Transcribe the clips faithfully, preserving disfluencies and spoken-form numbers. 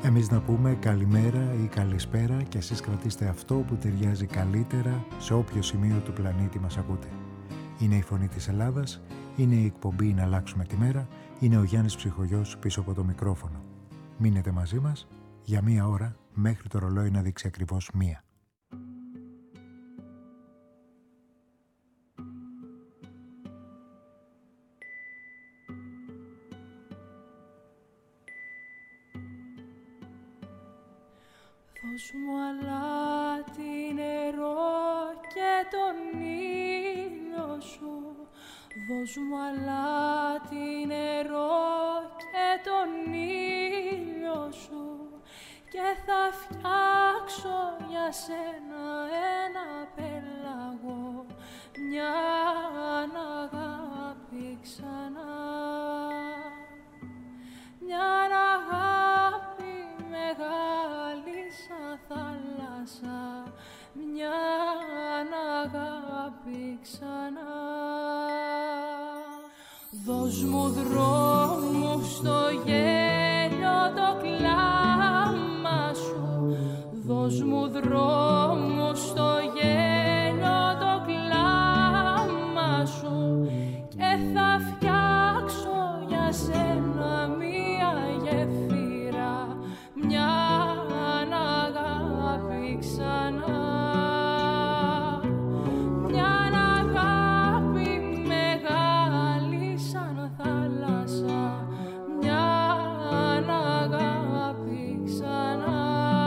Εμείς να πούμε καλημέρα ή καλησπέρα και εσείς κρατήστε αυτό που ταιριάζει καλύτερα σε όποιο σημείο του πλανήτη μας ακούτε. Είναι η Φωνή της Ελλάδας, είναι η εκπομπή «Να αλλάξουμε τη μέρα», είναι ο Γιάννης Ψυχογιός πίσω από το μικρόφωνο. Μείνετε μαζί μας για μία ώρα μέχρι το ρολόι να δείξει ακριβώς μία. Δώσ' μου αλάτι νερό και τον ήλιο σου. Δώσ' μου αλάτι νερό και τον ήλιο σου. Και θα φτιάξω για σένα ένα πέλαγο, μια αγάπη ξανά. Μια αγάπη μεγάλη σαν θάλασσα, μια αγάπη ξανά. Δώσ' μου δρόμου στο γέλιο το κλάμα σου. Δώσ' μου δρόμου στο γέλιο το κλάμα σου. Και θα φτιάξω για σένα μία γεφύρα, μια αγάπη ξανά. Μια αγάπη μεγάλη σαν θάλασσα, μια αγάπη ξανά.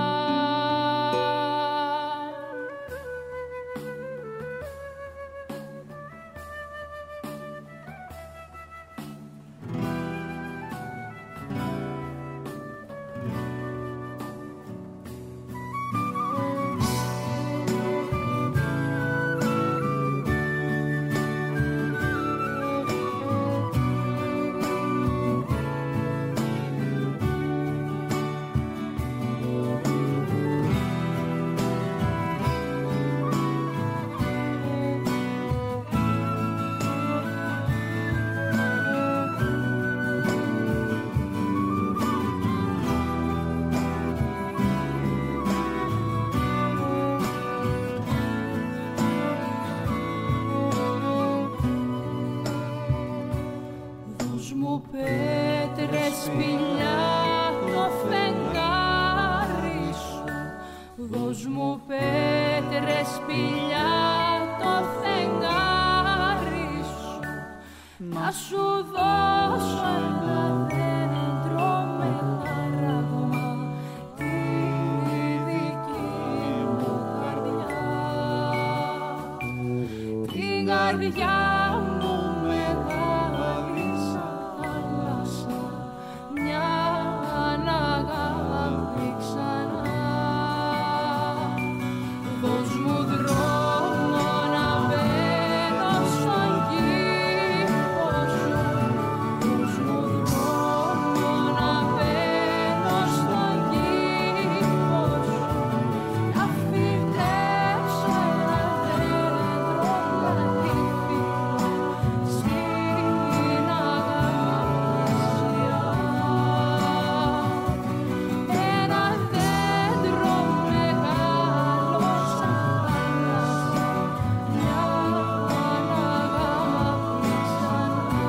Δώσ' μου πέτρες, σπηλιά, το φεγγάρι σου. Να σου δώσω ένα δέντρο με χαράγμα, τη δική μου καρδιά. Την καρδιά μου μεγάλη σαν θάλασσα, μια αγάπη ξανά. Δώσ' μου δρόμο να μπαίνω στον κήπο σου. Δώσ' μου δρόμο να μπαίνω στον κήπο σου. Να φυτέψω ένα δέντρο λατύφι στην αγάπησιά. Ένα δέντρο μεγάλο σαν θάλασσα, μια αγάπη ξανά.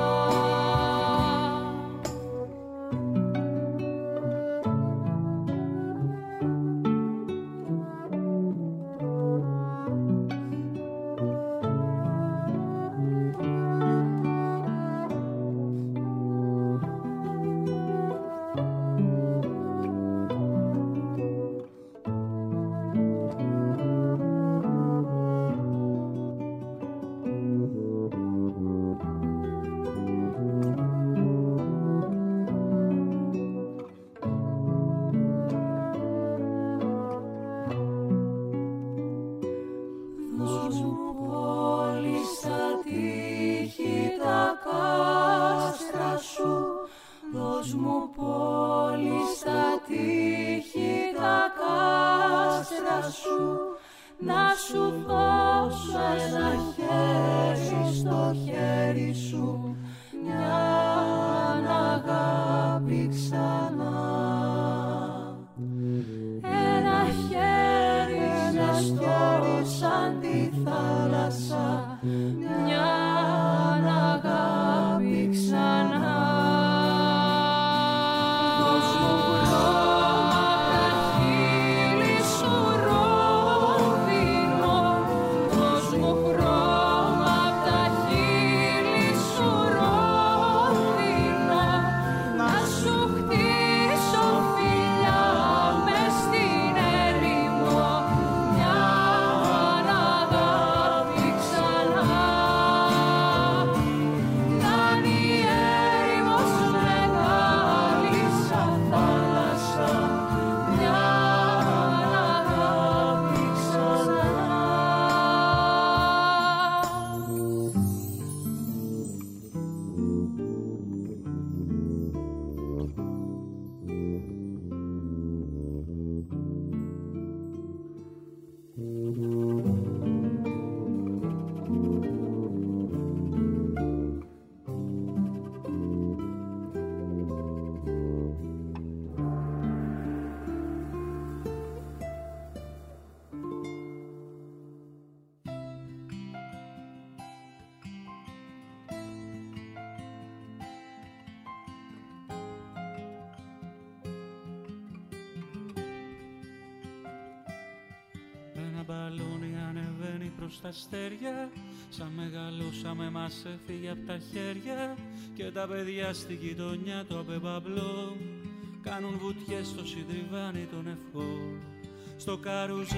Δώσ' μου πόλη στα τείχη τα κάστρα σου. Δώσ' μου πόλη στα τείχη τα κάστρα σου. Να σου δώσω ένα χέρι στο χέρι σου, μια αγάπη ξανά. ένα μπαλόνι ανεβαίνει προς τα αστέρια. Σαν μεγαλώσαμε μας έφυγε απ' τα χέρια. Και τα παιδιά στη γειτονιά το απεμπαμπλό κάνουν βουτιές στο συντριβάνι των ευχών. Στο καρουζέλ,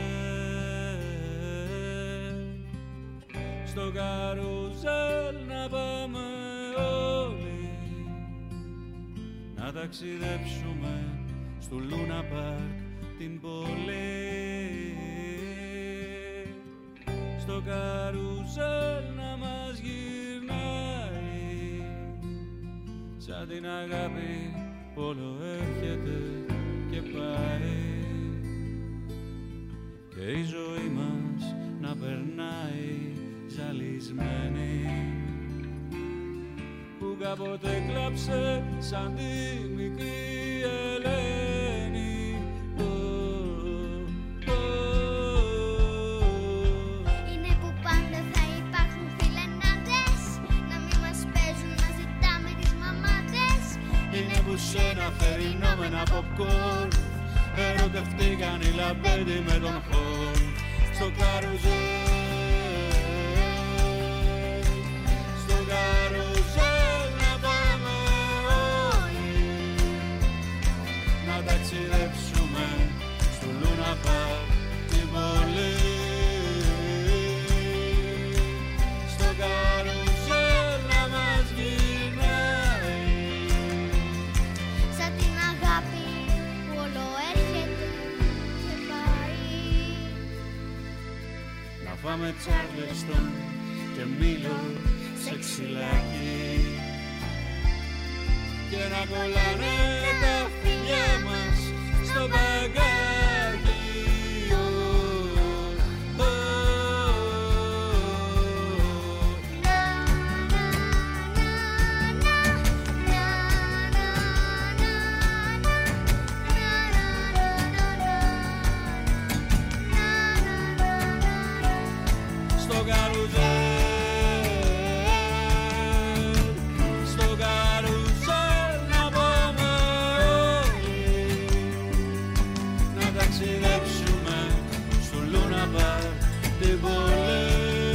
στο καρουζέλ να πάμε όλοι να ταξιδέψουμε στο Λούνα Πάρκ την πόλη. Στο καρουζέλ να μας γυρνάει σαν την αγάπη που όλο έρχεται και πάει. Και η ζωή μας να περνάει ζαλισμένη που κάποτε κλάψε σαν τη μικρή Ελένη. Είναι που πάντα θα υπάρχουν φιλενάδες να μην μας παίζουν να ζητάμε τις μαμάδες. Είναι που σε ένα θερινό με ένα popcorn ερωτευτήκαν οι λαμπέντι με τον χορ. Στο καρουζέλ, στο καρουζέλ να πάμε όλοι να ταξιδέψουμε στο Λούνα Πάρκ την πόλη. Στο καρουζέλ να μας γυρνάει σαν την αγάπη που όλο έρχεται και πάει. Να πάμε Τσάρλεστον και Μήλο σε ξυλάκι και να κολλάνε τα φιλιά μας στο μπαγκάκι. Στο καρουζέλ, στο καρουζέλ να πάμε όλοι να ταξιδέψουμε στο Λούνα Πάρκ την πόλη.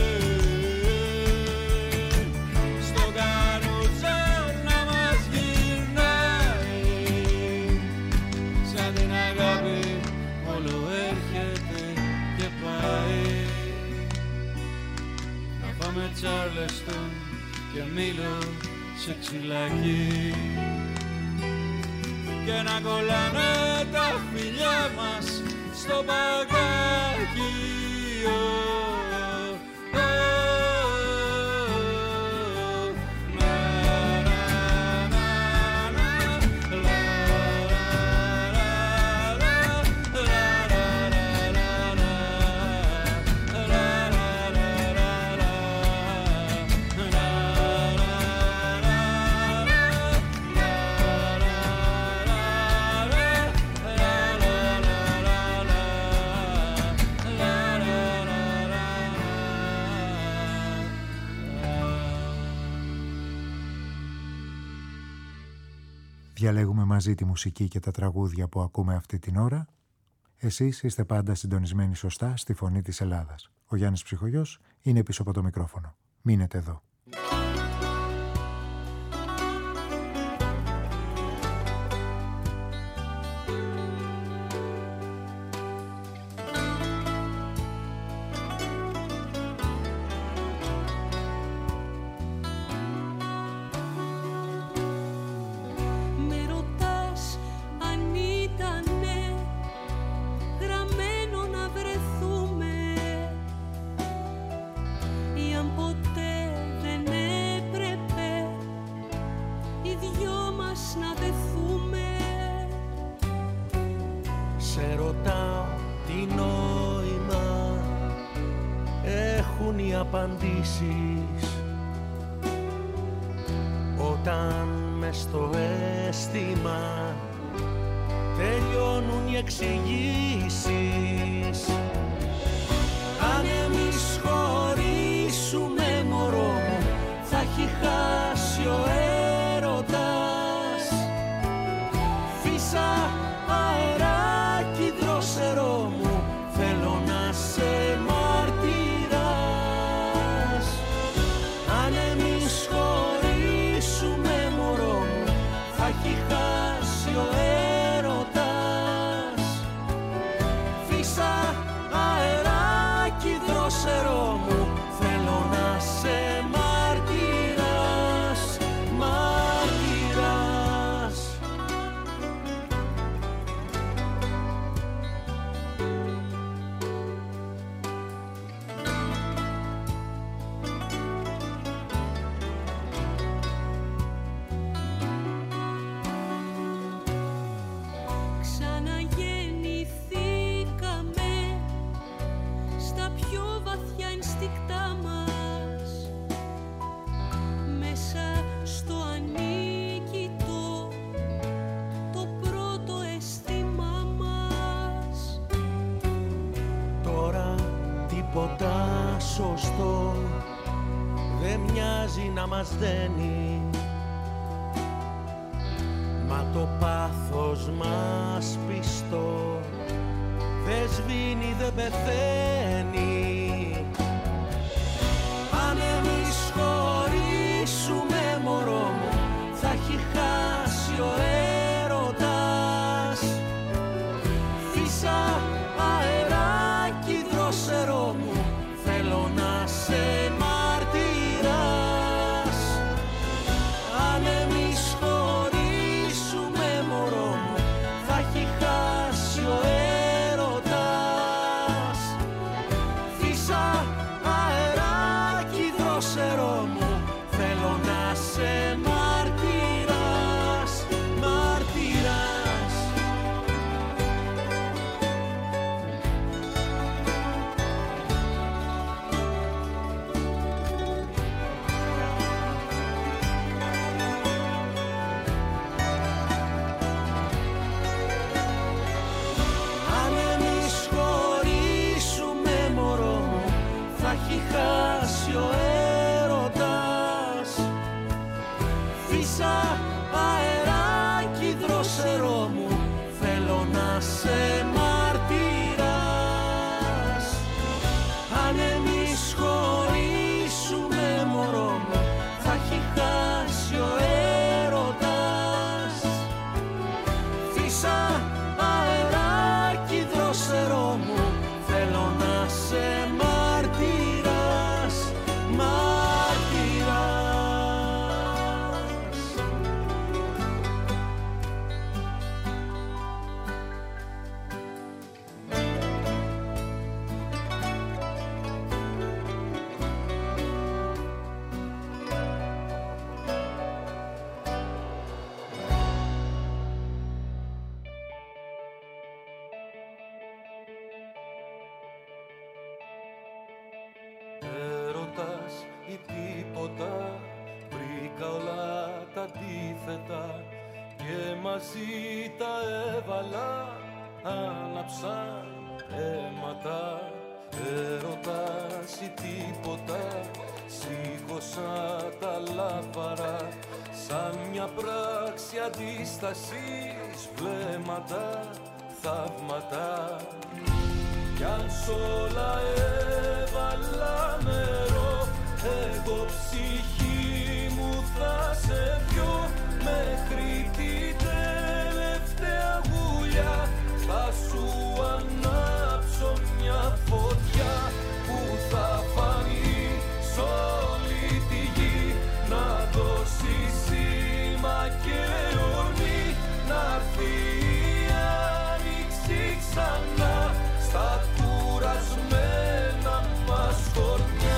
Στο καρουζέλ να μας γυρνάει σαν την αγάπη όλο έρχεται και πάει. Πάμε Τσάρλεστον και Μήλο σε ξυλάκι και να κολλάνε τα φιλιά μας στο μπαγκάκι. Διαλέγουμε μαζί τη μουσική και τα τραγούδια που ακούμε αυτή την ώρα. Εσείς είστε πάντα συντονισμένοι σωστά στη φωνή της Ελλάδας. Ο Γιάννης Ψυχογιός είναι πίσω από το μικρόφωνο. Μείνετε εδώ. Απαντήσεις όταν μες στο αίσθημα τελειώνουν οι εξηγήσεις. Αν εμείς χωρίσουμε μωρό μου θα έχει χάσει ο έρωτας. Φύσα αεράκι δρόσερό μου θέλω να σε σωστό, δεν μοιάζει να μας δένει, μα το πάθος μας πιστό δεν σβήνει, δεν πεθαίνει. Αν εμείς χωρίσουμε μωρό μου, θα έχει χάσει ο έρωτας. Φύσα αεράκι δρόσερό μου, θέλω να σε μαρτυράς. Αν εμείς χωρίσουμε μωρό μου, θα έχει χάσει ο έρωτας. Φύσα αεράκι δρόσερό μου, θέλω να σε μαρτυράς, μαρτυράς. Αν εμείς χωρίσουμε μωρό μου, θα έχει χάσει ο έρωτας. Φύσα αεράκι δρόσερό μου, θέλω να σε μαρτυράς. Αν εμείς χωρίσουμε μωρό μου, θα έχει χάσει ο έρωτας. Φύσα αεράκι δρόσερό μου, θέλω να σε μαρτυράς, μαρτυράς. Έρωτας ή τίποτα, βρήκα όλα τα αντίθετα και μαζί τα έβαλα, άναψαν αίματα. Έρωτας ή τίποτα, σήκωσα τα λάβαρα, σαν μια πράξη αντίστασης, βλέμματα, θαύματα. Κι αν σ' όλα έβαλα νερό, εγώ ψυχή μου θα σε πιω, μέχρι την τελευταία γουλιά θα σου ανάψω μια φωτιά που θα φανεί σ' όλη τη γη, να δώσει σήμα και ορμή, να'ρθεί η άνοιξη ξανά στα κουρασμένα μας χωριά.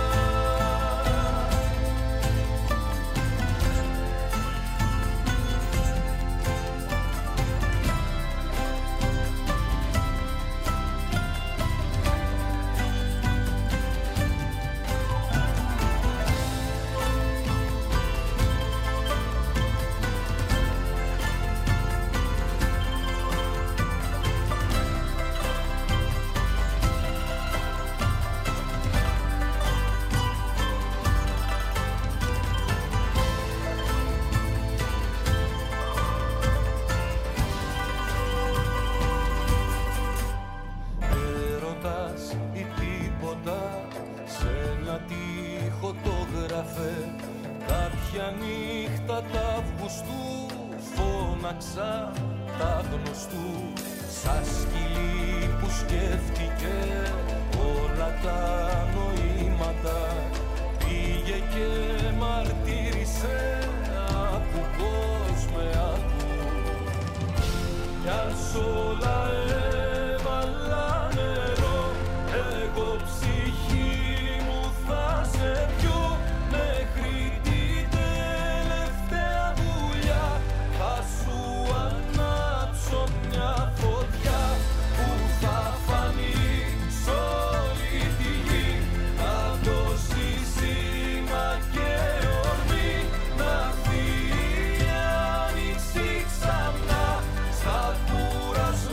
Κάποια νύχτα τ' Αυγουστού φώναξα τα γνωστού, σαν σκυλί που σκέφτηκε όλα τα νοήματα. Πήγε και μαρτύρησε, άκου πως με άκου. Κι αν σ' όλα έβαλα νερό, εγώ ψυχή μου θα σε πιω, μέχρι την τελευταία βουλιά θα σου ανάψω μια φωτιά που θα φανεί σ' όλη τη γη, να δώσει σήμα και ορμή, να'ρθεί η άνοιξη ξανά στα κουρασμένα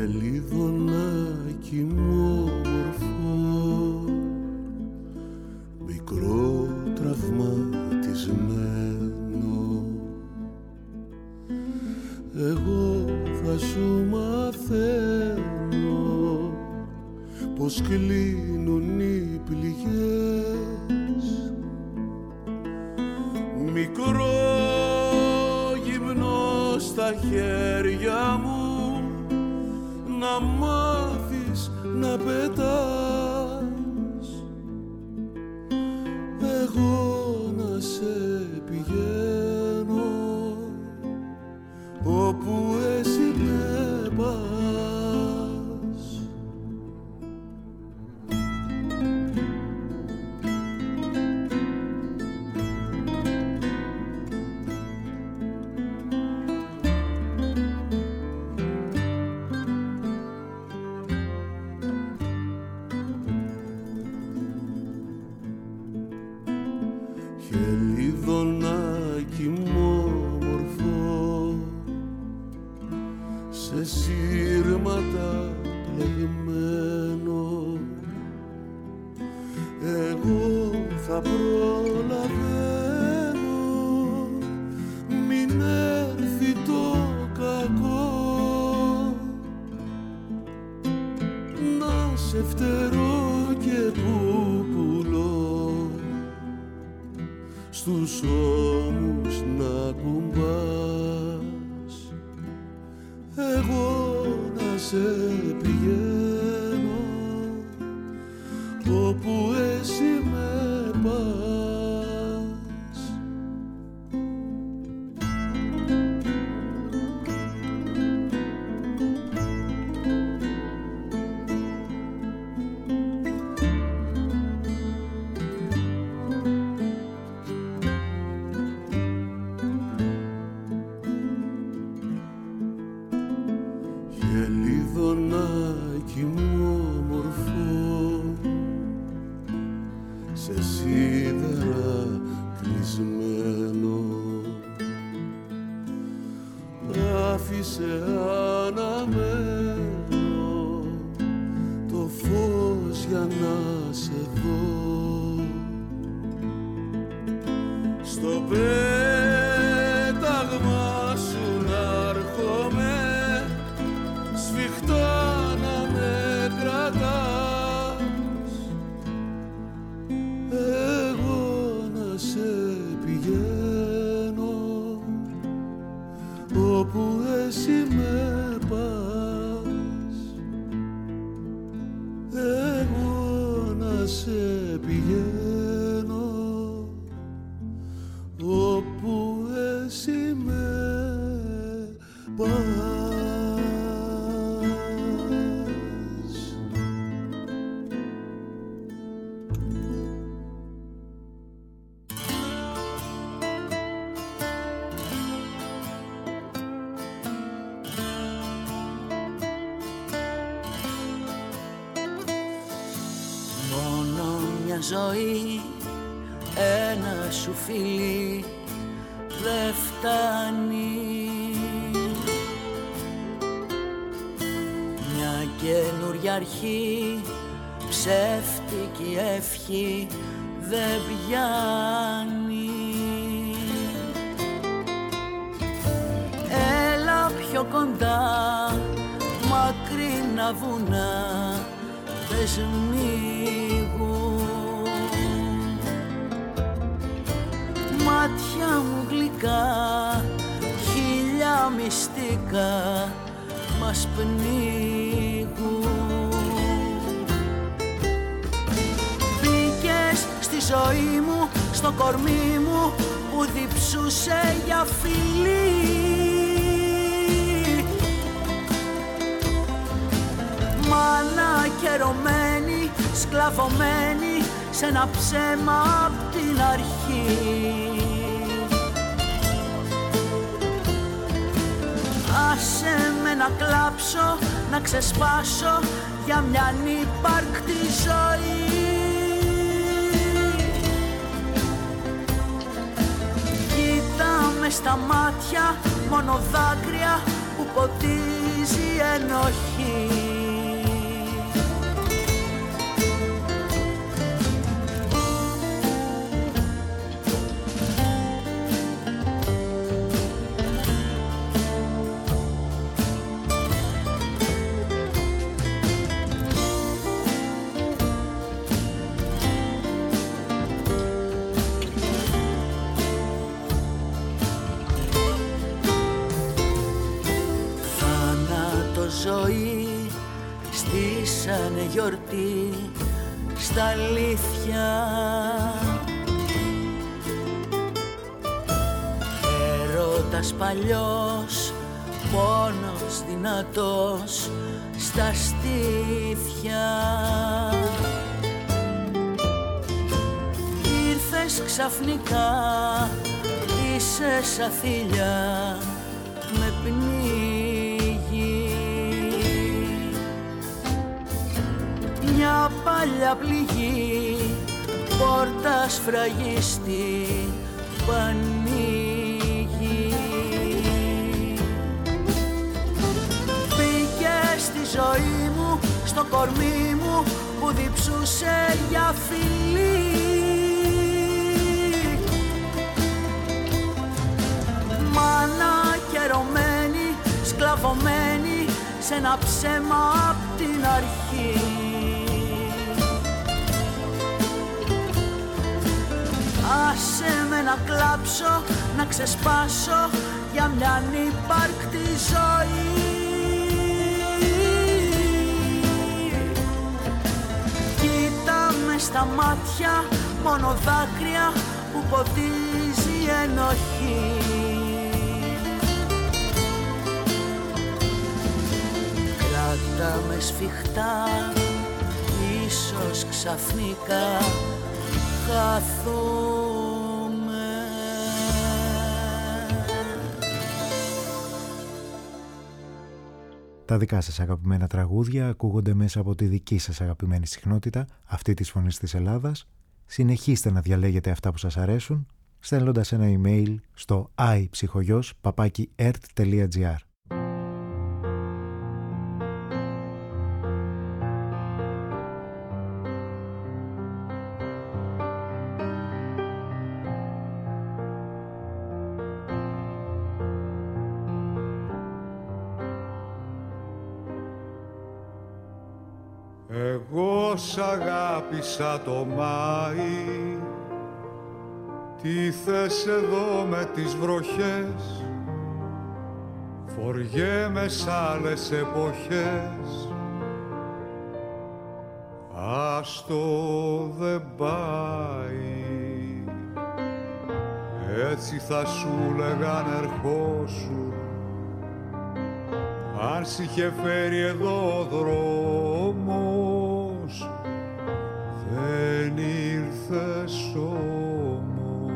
Χελιδονάκι μου όμορφο, μικρό τραυματισμένο, εγώ θα σου μαθαίνω πως κλείνουν οι πληγές. Μικρό γυμνό στα χέρια μου, να μάθεις να πετάς, εγώ να σε πηγαίνω όπου εσύ με πας. Χελιδονάκι μου όμορφο, σε σύρματα πλεγμένο, εγώ θα προλαβαίνω μην έρθει το κακό, να σε φτερώ και πουπουλώ, στους ώμους να κουμπάς, εγώ να σε πηγαίνω όπου εσύ με πας. Χελιδονάκι μου όμορφο, σε σίδερα κλεισμένο, άφησε αναμένο το φως για να σε δω, στο πέταγμα σου να έρχομαι, σφιχτά να με κρατάς, εγώ να σε πηγαίνω όπου εσύ με πας, εγώ να σε πηγαίνω όπου εσύ με πας. Ζωή, ένα σου φίλι δε φτάνει, μια καινούρια αρχή, ψεύτικη ευχή δεν πιάνει. Έλα πιο κοντά, μακρινά βουνά δεν σμίγουν, μάτια μου γλυκά, χίλια μυστικά μας πνίγουν. Μπήκες στη ζωή μου, στο κορμί μου που διψούσε για φιλί, μάνα καιρωμένη, σκλαβωμένη σε ένα ψέμα απ' την αρχή. Άσε με να κλάψω, να ξεσπάσω για μια ανύπαρκτη ζωή. Κοίτα με στα μάτια, μόνο δάκρυα που ποτίζει εννοεί. ενοχή. Ζωή στήσανε γιορτή στα αλήθεια. Έρωτας παλιός, πόνος δυνατός στα στήθια. Ήρθες ξαφνικά, είσαι σαν θηλιά με πνίγει. Μια παλιά πληγή, πόρτα σφραγίστη που ανοίγει. Μπήκε στη ζωή μου, στο κορμί μου που διψούσε για φιλί. Μάνα καιρωμένη, σκλαβωμένη σε ένα ψέμα απ' την αρχή. Άσε με να κλάψω, να ξεσπάσω για μια ανύπαρκτη ζωή. Κοίτα με στα μάτια, μόνο δάκρυα που ποτίζει η ενοχή. Κράτα με σφιχτά, ίσως ξαφνικά χαθούμε. Τα δικά σας αγαπημένα τραγούδια ακούγονται μέσα από τη δική σας αγαπημένη συχνότητα, αυτή της Φωνής της Ελλάδας. Συνεχίστε να διαλέγετε αυτά που σας αρέσουν, στέλνοντας ένα email στο iPsychogos παπάκι ερτ τελεία τζι άρ. Εγώ σ' αγάπησα το Μάη, τι θες εδώ με τις βροχές, φοριέμαι σ' άλλες εποχές, άστο δεν πάει, έτσι θα σου λέγαν ερχόσου, αν σ' είχε φέρει εδώ ο δρόμος, δεν ήρθες όμως.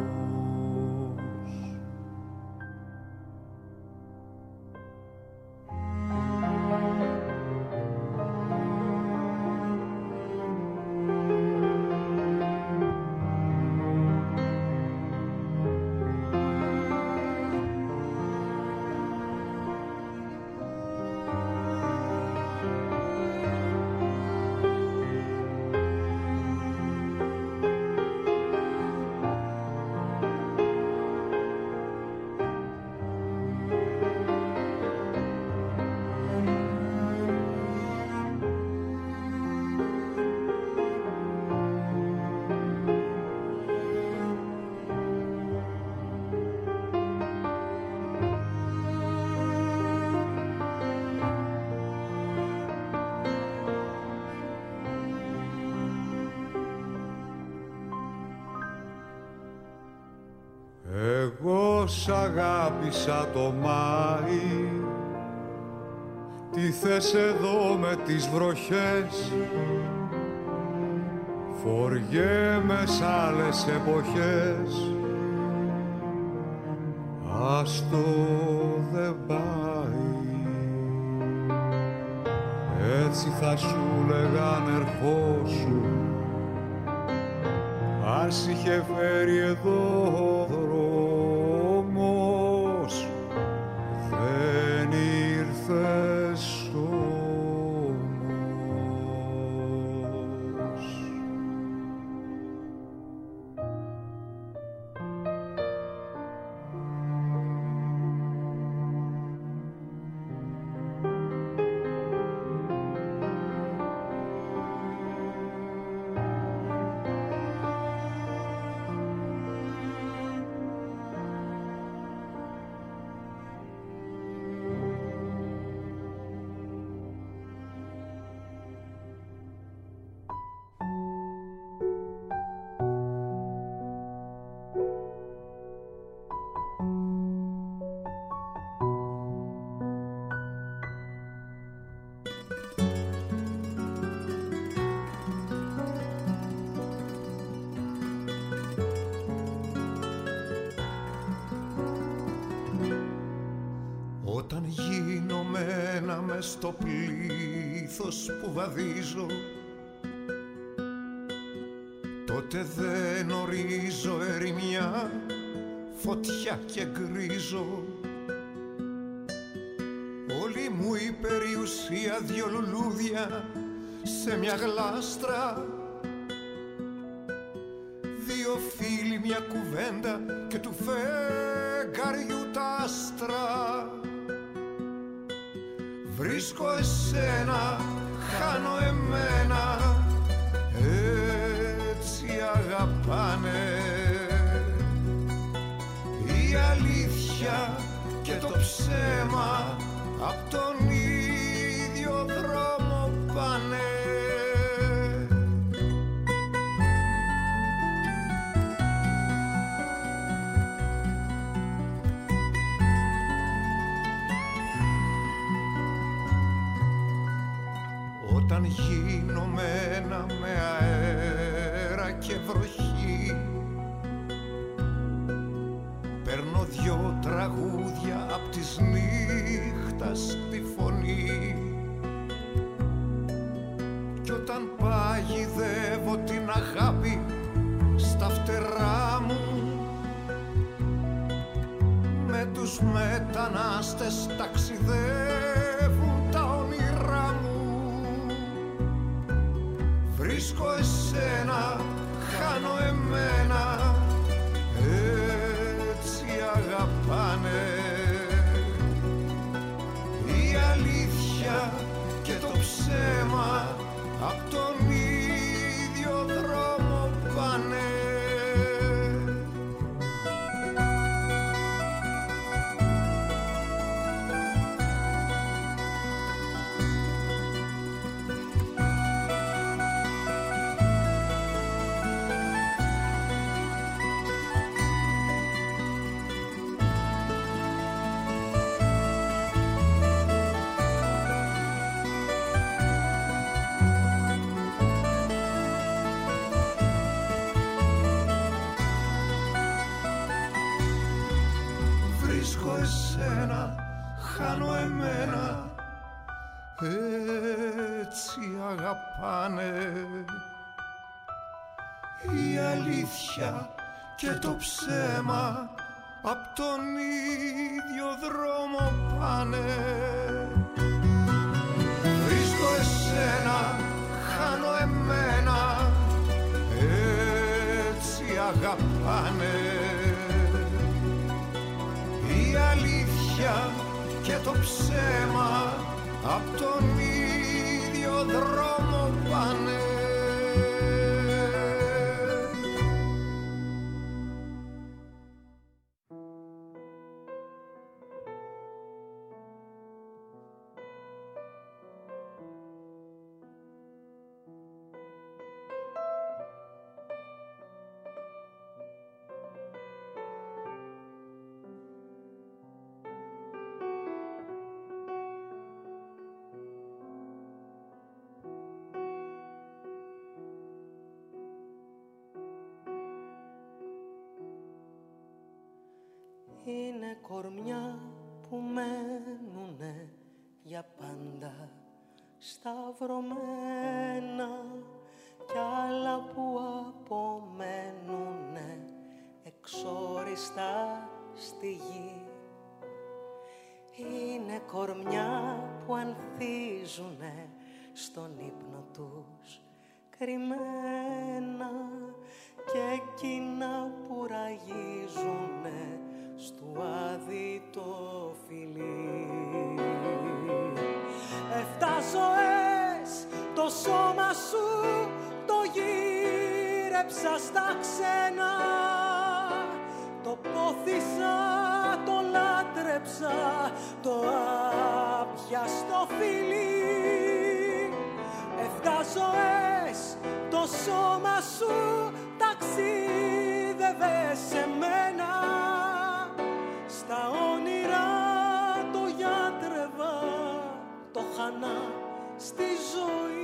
Εγώ σ' αγάπησα το Μάη, τι θες εδώ με τις βροχές, φοριέμαι σ' άλλες εποχές, άστο δεν πάει, έτσι θα σου λέγαν ερχόσου, αν σ' είχε φέρει εδώ ο δρόμος, δεν ήρθες όμως. γίνωμένα μες στο πλήθος που βαδίζω, τότε δεν ορίζω ερημιά, φωτιά και γκρίζω. Όλη μου η περιουσία δυο λουλούδια σε μια γλάστρα, δύο φίλοι μια κουβέντα και του φεγγαριού τα άστρα. Βρίσκω εσένα, χάνω εμένα, έτσι αγαπάνε. Η αλήθεια και το ψέμα απ' τον ίδιο δρόμο πάνε. Όταν γίνωμένα με αέρα και βροχή, παίρνω δυο τραγούδια απ' της νύχτας τη φωνή. Κι όταν παγιδεύω την αγάπη στα φτερά μου, με τους μετανάστες ταξιδεύουν τα όνειρά μου. Βρίσκω εσένα, χάνω εμένα, έτσι αγαπάνε. Η αλήθεια και το ψέμα απ' τον ίδιο δρόμο πάνε. Χάνω εμένα, έτσι αγαπάνε. Η αλήθεια και το ψέμα απ' τον ίδιο δρόμο πάνε. Βρίσκω εσένα, χάνω εμένα, έτσι αγαπάνε. Η αλήθεια και το ψέμα απ' τον ίδιο δρόμο πάνε. Είναι κορμιά που μένουνε για πάντα σταυρωμένα κι άλλα που απομένουνε εξόριστα στη γη. Είναι κορμιά που ανθίζουνε στον ύπνο τους κρυμμένα και εκείνα που ραγίζουνε στου άδει το φιλί. Εφτά ζωές το σώμα σου το γύρεψα στα ξένα, το πόθησα, το λάτρεψα, το άπιαστο φιλί. Εφτά ζωές το σώμα σου ταξίδευε σε μένα, στα όνειρα το γιατρεύα, το χανά στη ζωή.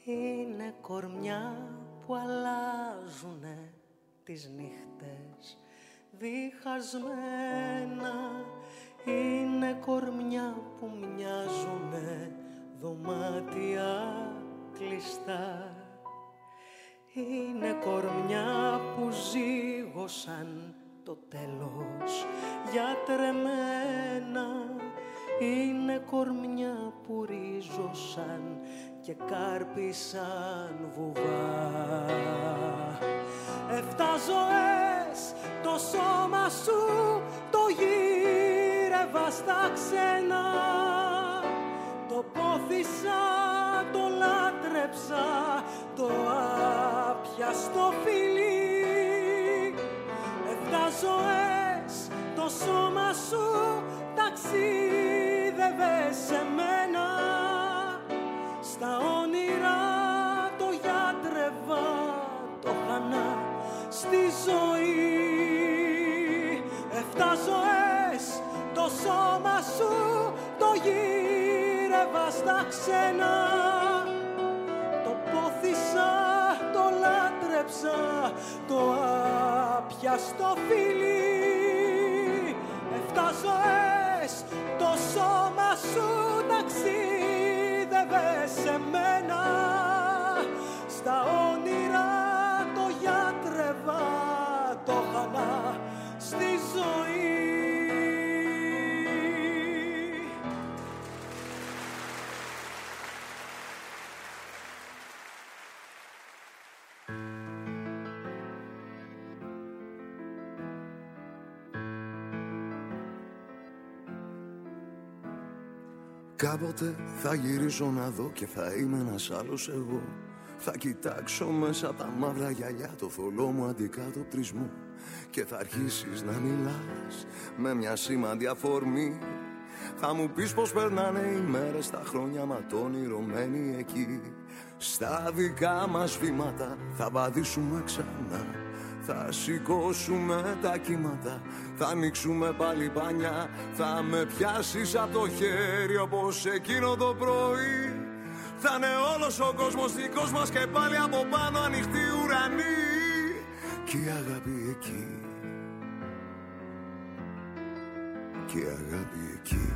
Είναι κορμιά που αλλάζουνε τις νύχτες διχασμένα. Είναι κορμιά που μοιάζουνε δωμάτια κλειστά. Είναι κορμιά που ζήγωσαν το τέλος γιατρεμένα. Είναι κορμιά που ρίζωσαν και κάρπισαν βουβά. Εφτά ζωές το σώμα σου το γύρευα στα ξένα. Το πόθησα, το λάτρεψα, το άπιαστο φιλί. Εφτά ζωές το σώμα σου ταξίδευε σε μένα. Στα όνειρα το γιατρεύα, το χανά στη ζωή. Εφτά ζωές το σώμα σου το γύρευα στα ξένα. Το πόθησα, το λάτρεψα, το άπιαστο φιλί. Εφτά ζωές το σώμα σου ταξίδευε σε μένα. Στα όνειρα το γιατρεύα, το χανά στη ζωή. Κάποτε θα γυρίσω να δω και θα είμαι ένας άλλος εγώ. Θα κοιτάξω μέσα τα μαύρα γυαλιά το θολό μου αντικατοπτρισμό. Και θα αρχίσεις να μιλάς με μια σήμαντη αφορμή. Θα μου πεις πως περνάνε οι μέρες, τα χρόνια ματώνυρωμένοι εκεί. Στα δικά μας βήματα θα βαδίσουμε ξανά. Θα σηκώσουμε τα κύματα, θα ανοίξουμε πάλι πανιά. Θα με πιάσεις από το χέρι όπως εκείνο το πρωί. Θα είναι όλος ο κόσμος δικός μας και πάλι από πάνω ανοιχτή ουρανή. Κι η αγάπη εκεί, κι η αγάπη εκεί.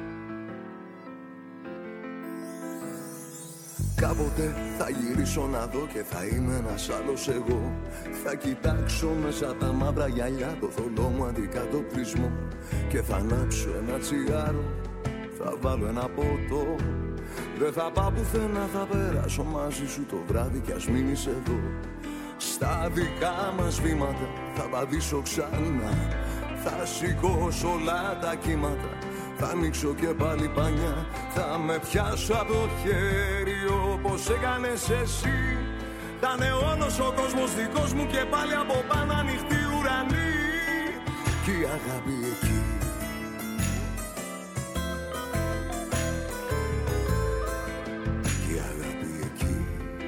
Κάποτε θα γυρίσω να δω και θα είμαι ένας άλλος εγώ. Θα κοιτάξω μέσα τα μαύρα γυαλιά το θολό μου αντικατοπτρισμό. Και θα ανάψω ένα τσιγάρο, θα βάλω ένα ποτό. Δεν θα πάω πουθενά, θα περάσω μαζί σου το βράδυ κι ας μείνεις εδώ. Στα δικά μας βήματα θα βαδίσω ξανά. Θα σηκώσω όλα τα κύματα, θα ανοίξω και πάλι πανιά. Θα με πιάσω από το χέρι όπως έκανες εσύ. Θα είναι όλος ο κόσμος δικός μου και πάλι από πάνω ανοιχτή ουρανή. Κι η αγάπη εκεί, κι η αγάπη εκεί.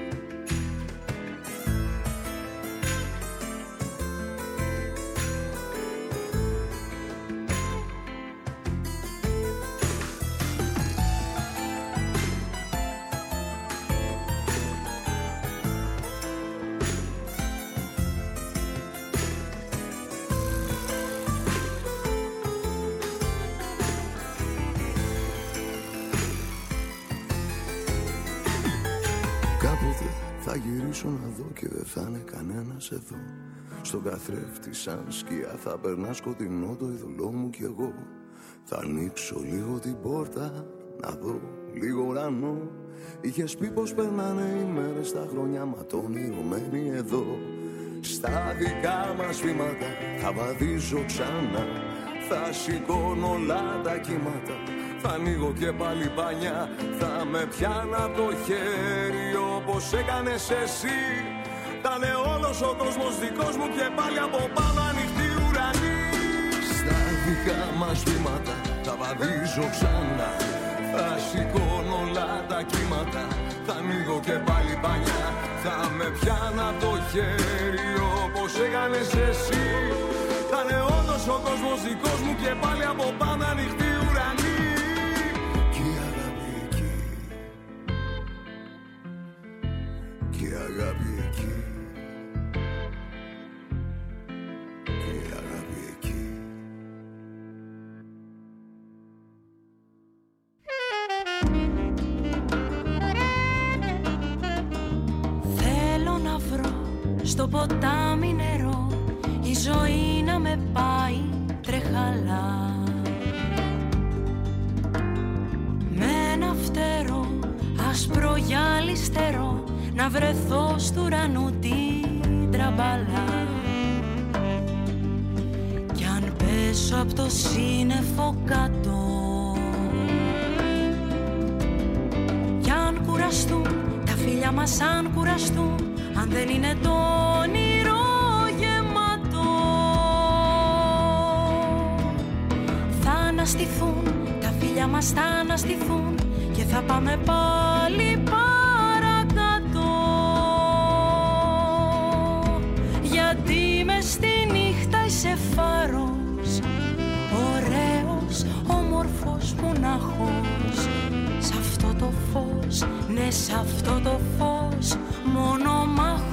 Θα γυρίσω να δω και δεν θα είναι κανένας εδώ. Στον καθρέφτη σαν σκιά θα περνά σκοτεινό το ειδωλό μου κι εγώ. Θα ανοίξω λίγο την πόρτα να δω λίγο ουρανό. Είχες πει πως περνάνε οι μέρες, τα χρόνια ματώνυρωμένοι εδώ. Στα δικά μας βήματα θα βαδίζω ξανά. Θα σηκώνω όλα τα κύματα, θα ανοίγω και πάλι πανιά. Θα με πιάνω από το χέρι όπως έκανες εσύ. Θα είναι όλος ο κόσμος δικός μου και πάλι από πάνω ανοιχτή ουρανή. Στα δικά μας βήματα θα βαδίζω ξανά. Θα σηκώνω όλα τα κύματα, θα ανοίγω και πάλι πανιά. Θα με πιάνω από το χέρι όπως έκανες εσύ. Θα είναι όλος ο κόσμος δικός μου και πάλι από πάνω ανοιχτή ουρανή. Κι η αγάπη εκεί, αγάπη εκεί, και η αγάπη εκεί. Θέλω να βρω στο ποτάμι νερό, η ζωή να με πάει τρεχαλά. Με ένα φτερό άσπρο γυαλιστερό, να βρεθώ στου ουρανού την τραμπαλά. Κι αν πέσω απ' το σύννεφο κάτω, κι αν κουραστούν τα φίλια μας, αν κουραστούν, αν δεν είναι το όνειρο γεμάτο, θα αναστηθούν τα φίλια μας, θα αναστηθούν και θα πάμε πάλι παρακάτω. Γιατί μες στη νύχτα είσαι φάρος, ωραίος, όμορφος, μονάχος. Σ' αυτό το φως, ναι, σ' αυτό το φως, μονομάχος.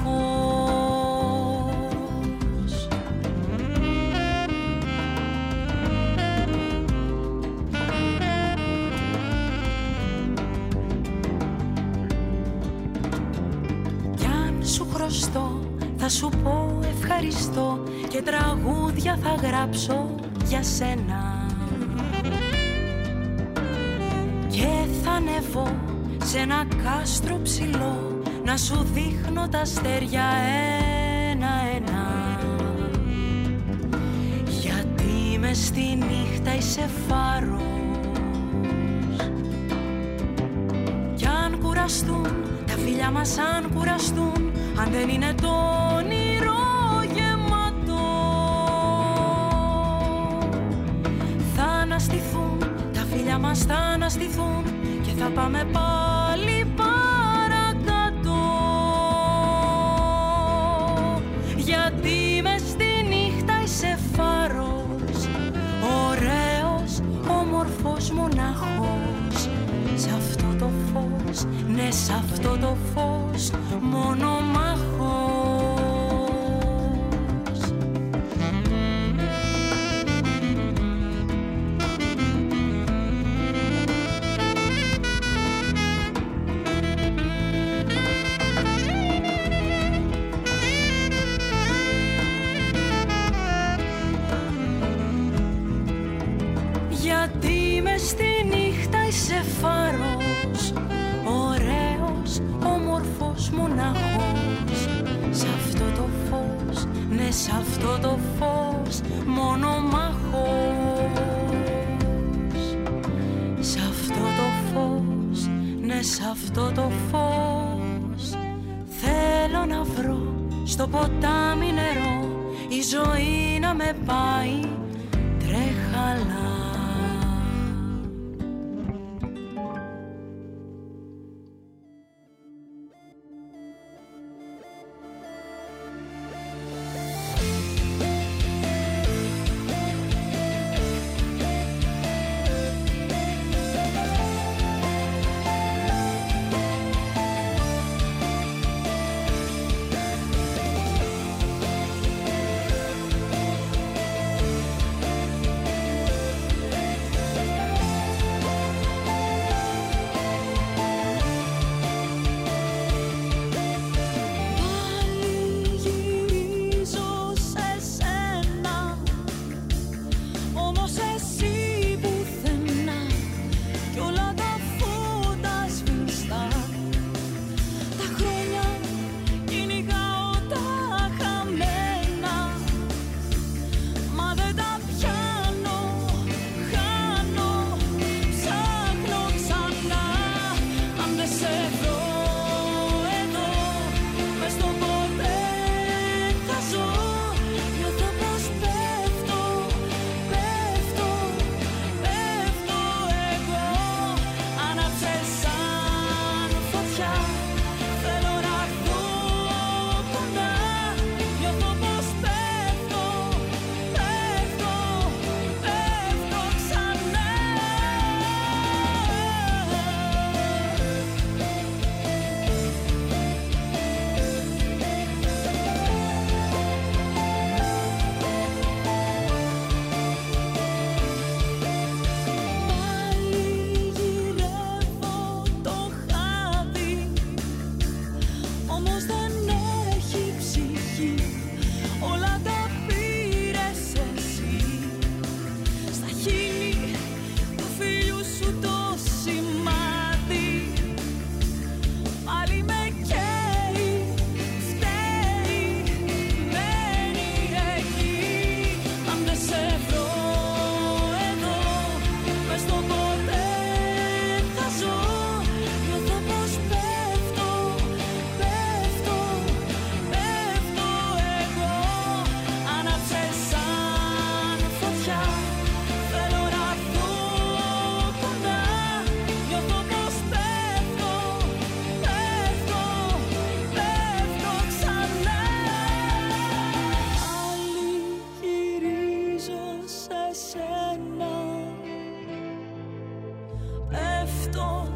Κι αν σου χρωστώ, θα σου πω ευχαριστώ και τραγούδια θα γράψω για σένα. Και θα ανεβώ σε ένα κάστρο ψηλό, να σου δείχνω τα αστέρια ένα-ένα. Γιατί μες στη νύχτα είσαι φάρος, κι αν κουραστούν τα φίλια μας, αν κουραστούν, αν δεν είναι το όνειρο γεμάτο, θα αναστηθούν τα φίλια μας, θα αναστηθούν και θα πάμε πάλι παρακάτω. Γιατί μες στη νύχτα είσαι φάρος, ωραίος, όμορφος, μονάχος. Σ' αυτό το φως, ναι, σ' αυτό το φως, μονομάχος. Γιατί μες στη νύχτα είσαι φάρος, ωραίος, όμορφος, μονάχος. Σ' αυτό το φως, ναι, σ' αυτό το φως, μονομάχος. Σ' αυτό το φως, ναι, σ' αυτό το φως, θέλω να βρω στο ποτάμι νερό, η ζωή να με πάει τρέχαλα.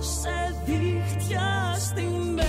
σε δίχτυα στημένα.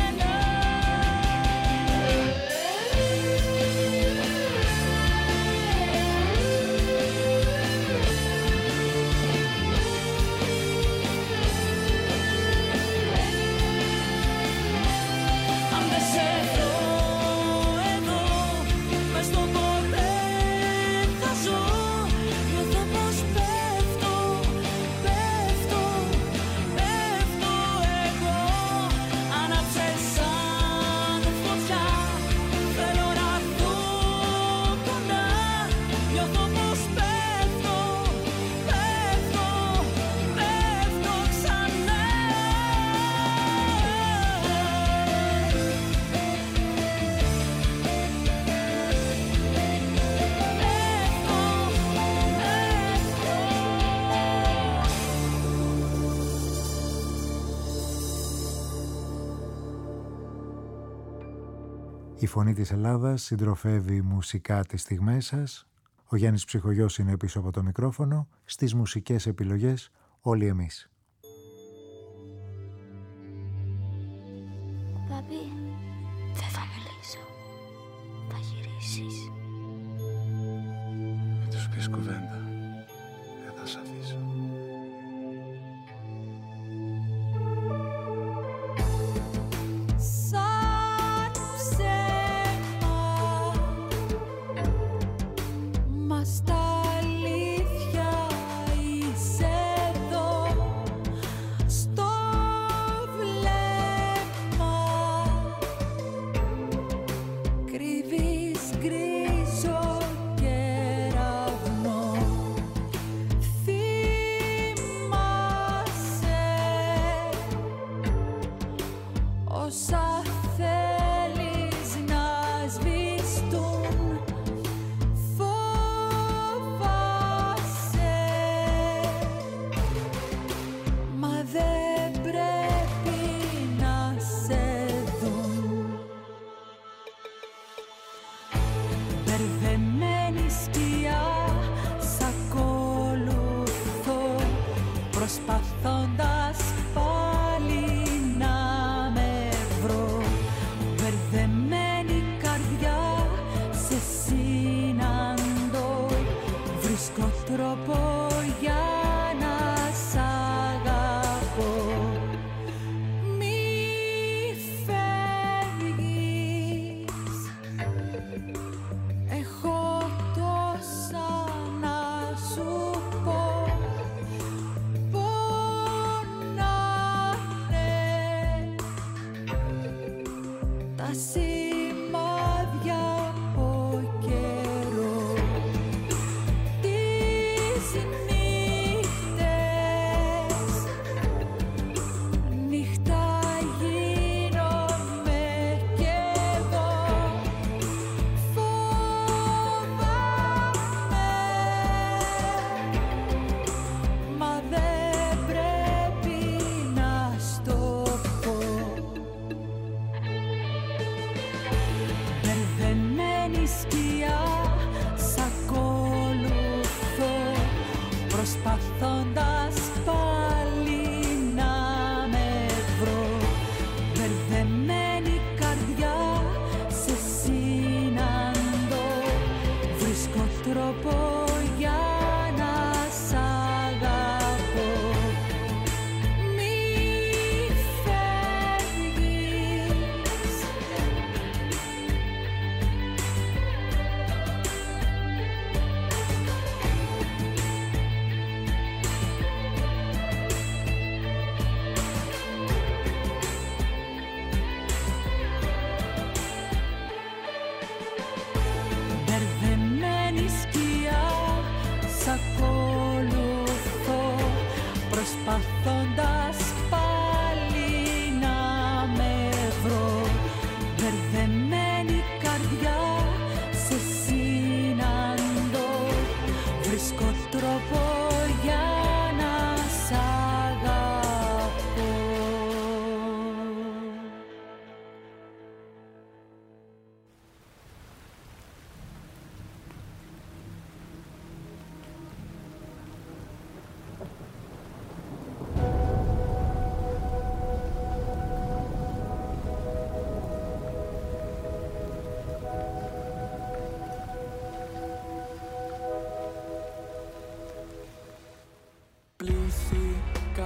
Η φωνή της Ελλάδας συντροφεύει μουσικά τις στιγμές σας. Ο Γιάννης Ψυχογιός είναι πίσω από το μικρόφωνο. Στις μουσικές επιλογές όλοι εμείς. Παπί, δεν θα μιλήσω. Θα γυρίσεις. Με τους πεις κουβέντα. Δεν θα σ' αφήσω.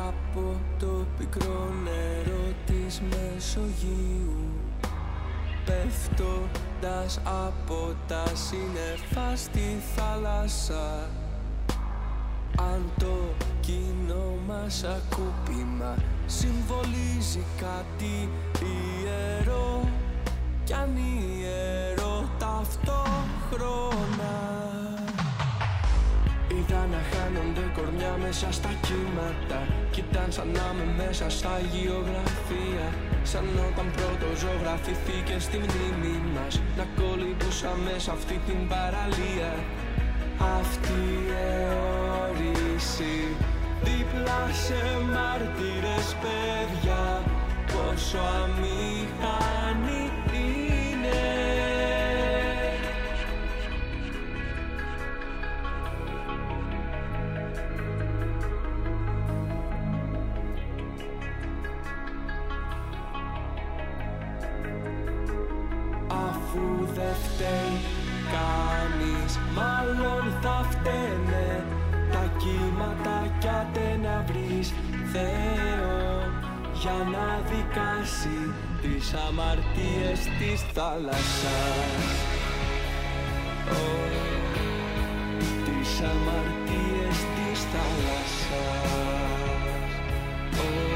από το πικρό νερό της Μεσογείου, πέφτοντας από τα σύννεφα στη θάλασσα. Αν το κοινό μας ακούπημα συμβολίζει κάτι ιερό, κι αν ιερό ταυτόχρονα. Είδα να χάνονται κορμιά μέσα στα κύματα, κι ήταν σαν να είμαι μέσα στα γεωγραφία. Σαν όταν πρώτο ζωγραφηθήκε στη μνήμη μας, να κολυμπούσα μέσα αυτή την παραλία. Αυτή η αιώρηση δίπλα σε μάρτυρες παιδιά, πόσο αμήχανη είναι. Αφού δεν φταίει κανείς, μάλλον θα φταίνε τα κύματα κι άντε να βρεις Θεό για να δικάσει τις αμαρτίες της θάλασσας. Oh, τις αμαρτίες της θάλασσας. Oh.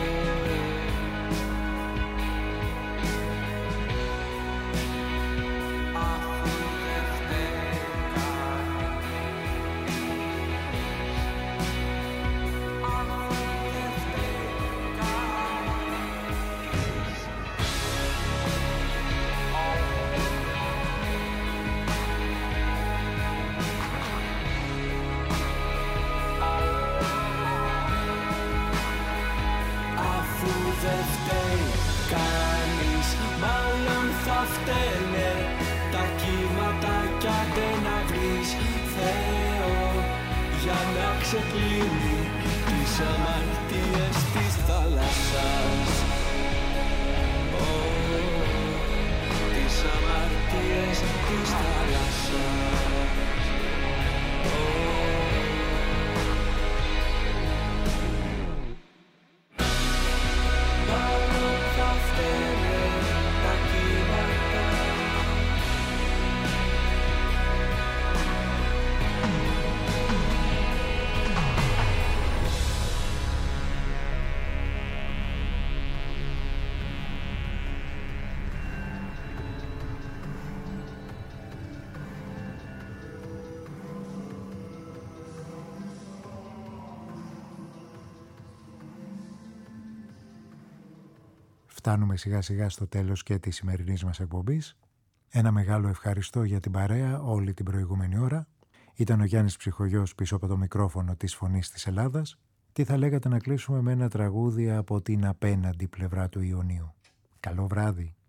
Ξεκλείνει τις αμαρτίες της θάλασσας. Oh, τις αμαρτίες της θάλασσας. Oh. Μάλλον θα φταίνε τα κύματα. Φτάνουμε σιγά σιγά στο τέλος και της σημερινής μας εκπομπής. Ένα μεγάλο ευχαριστώ για την παρέα όλη την προηγούμενη ώρα. Ήταν ο Γιάννης Ψυχογιός πίσω από το μικρόφωνο της Φωνής της Ελλάδας. Τι θα λέγατε να κλείσουμε με ένα τραγούδι από την απέναντι πλευρά του Ιωνίου. Καλό βράδυ.